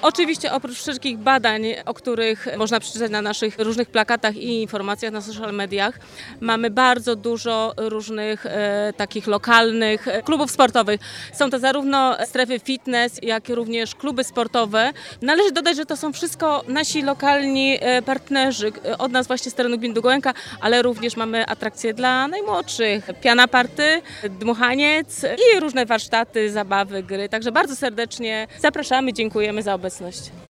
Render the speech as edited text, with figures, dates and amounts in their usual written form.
Oczywiście oprócz wszystkich badań, o których można przeczytać na naszych różnych plakatach i informacjach na social mediach, mamy bardzo dużo różnych takich lokalnych klubów sportowych. Są to zarówno strefy fitness, jak i również kluby sportowe. Należy dodać, że to są wszystko nasi lokalni partnerzy od nas właśnie z terenu gminy Gołęka, ale również mamy atrakcje dla najmłodszych. Piana party, dmuchaniec i różne warsztaty, zabawy, gry. Także bardzo serdecznie zapraszamy, dziękujemy za obecność.